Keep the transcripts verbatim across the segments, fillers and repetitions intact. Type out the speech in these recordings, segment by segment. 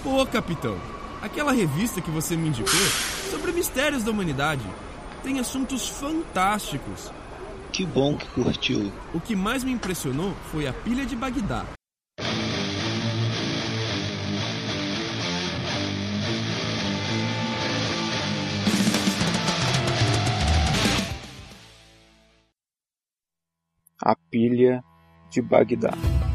Pô, capitão, aquela revista que você me indicou sobre mistérios da humanidade tem assuntos fantásticos. Que bom que curtiu. O que mais me impressionou foi a pilha de Bagdá. A pilha de Bagdá.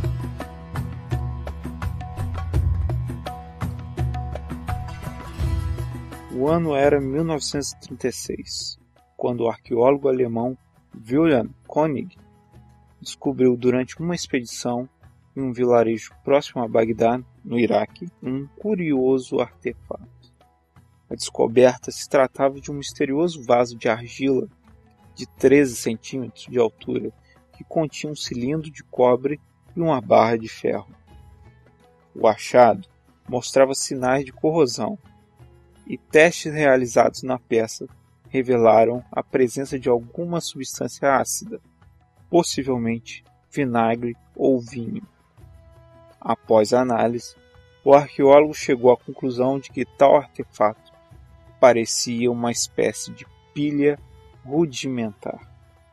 O ano era mil novecentos e trinta e seis, quando o arqueólogo alemão Wilhelm König descobriu durante uma expedição em um vilarejo próximo a Bagdá, no Iraque, um curioso artefato. A descoberta se tratava de um misterioso vaso de argila de treze centímetros de altura que continha um cilindro de cobre e uma barra de ferro. O achado mostrava sinais de corrosão, e testes realizados na peça revelaram a presença de alguma substância ácida, possivelmente vinagre ou vinho. Após a análise, o arqueólogo chegou à conclusão de que tal artefato parecia uma espécie de pilha rudimentar.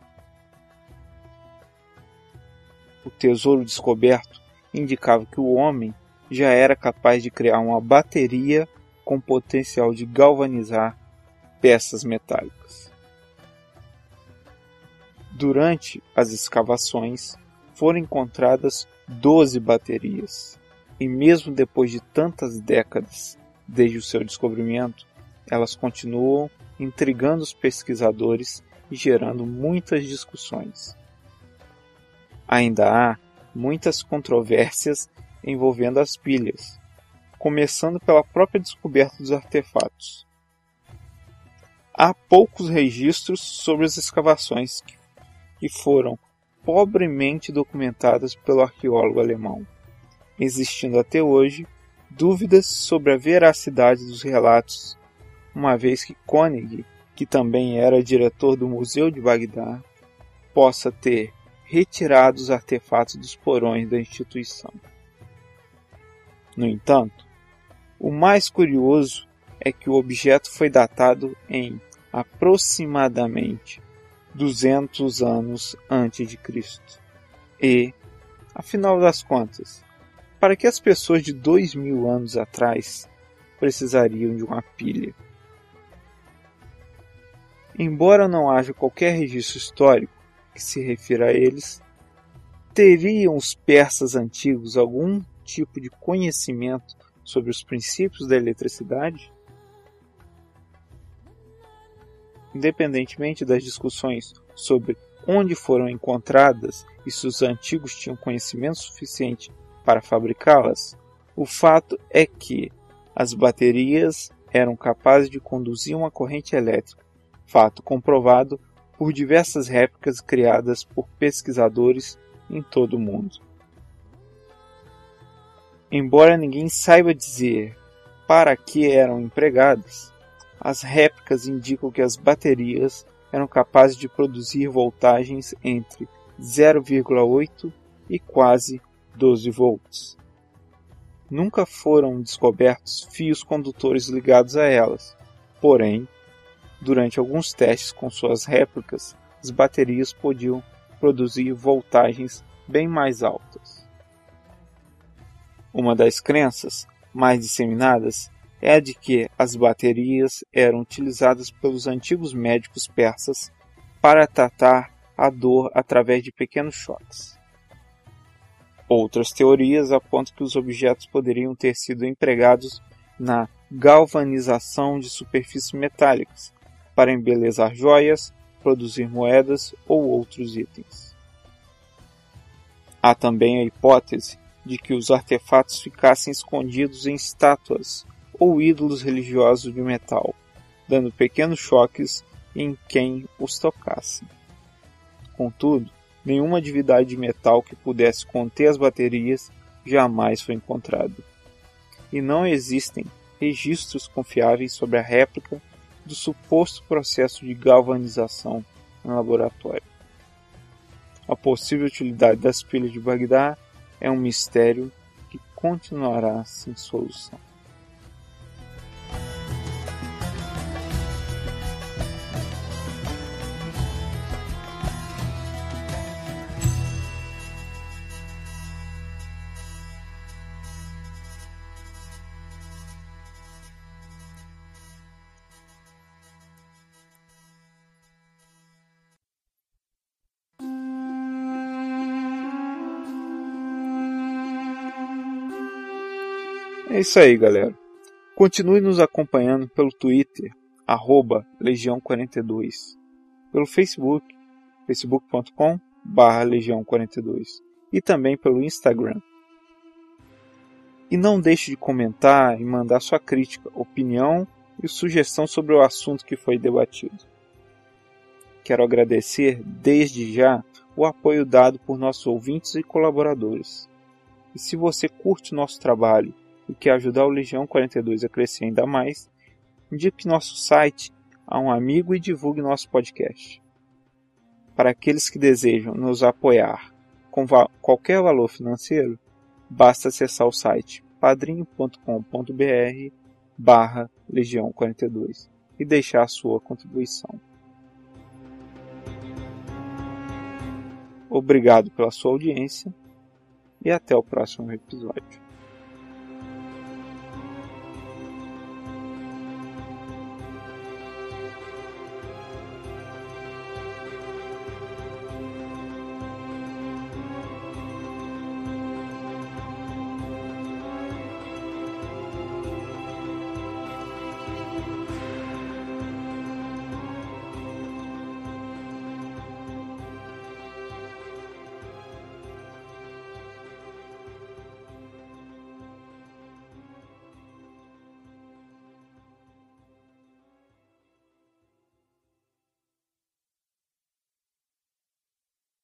O tesouro descoberto indicava que o homem já era capaz de criar uma bateria com potencial de galvanizar peças metálicas. Durante as escavações, foram encontradas doze baterias, e mesmo depois de tantas décadas desde o seu descobrimento, elas continuam intrigando os pesquisadores e gerando muitas discussões. Ainda há muitas controvérsias envolvendo as pilhas, começando pela própria descoberta dos artefatos. Há poucos registros sobre as escavações que foram pobremente documentadas pelo arqueólogo alemão, existindo até hoje dúvidas sobre a veracidade dos relatos, uma vez que König, que também era diretor do Museu de Bagdá, possa ter retirado os artefatos dos porões da instituição. No entanto, o mais curioso é que o objeto foi datado em aproximadamente duzentos anos antes de Cristo. E, afinal das contas, para que as pessoas de dois mil anos atrás precisariam de uma pilha? Embora não haja qualquer registro histórico que se refira a eles, teriam os persas antigos algum tipo de conhecimento sobre os princípios da eletricidade? Independentemente das discussões sobre onde foram encontradas e se os antigos tinham conhecimento suficiente para fabricá-las, o fato é que as baterias eram capazes de conduzir uma corrente elétrica, fato comprovado por diversas réplicas criadas por pesquisadores em todo o mundo. Embora ninguém saiba dizer para que eram empregadas, as réplicas indicam que as baterias eram capazes de produzir voltagens entre zero vírgula oito e quase doze volts. Nunca foram descobertos fios condutores ligados a elas, porém, durante alguns testes com suas réplicas, as baterias podiam produzir voltagens bem mais altas. Uma das crenças mais disseminadas é a de que as baterias eram utilizadas pelos antigos médicos persas para tratar a dor através de pequenos choques. Outras teorias apontam que os objetos poderiam ter sido empregados na galvanização de superfícies metálicas, para embelezar joias, produzir moedas ou outros itens. Há também a hipótese de que os artefatos ficassem escondidos em estátuas ou ídolos religiosos de metal, dando pequenos choques em quem os tocasse. Contudo, nenhuma divindade de metal que pudesse conter as baterias jamais foi encontrada. E não existem registros confiáveis sobre a réplica do suposto processo de galvanização em laboratório. A possível utilidade das pilhas de Bagdá é um mistério que continuará sem solução. É isso aí, galera. Continue nos acompanhando pelo Twitter, arroba Legião quarenta e dois, pelo Facebook, facebook ponto com barra Legião quarenta e dois, e também pelo Instagram. E não deixe de comentar e mandar sua crítica, opinião e sugestão sobre o assunto que foi debatido. Quero agradecer desde já o apoio dado por nossos ouvintes e colaboradores. E se você curte o nosso trabalho e quer ajudar o Legião quarenta e dois a crescer ainda mais, indique nosso site a um amigo e divulgue nosso podcast. Para aqueles que desejam nos apoiar com va- qualquer valor financeiro, basta acessar o site padrim ponto com ponto br barra Legião quarenta e dois e deixar a sua contribuição. Obrigado pela sua audiência e até o próximo episódio.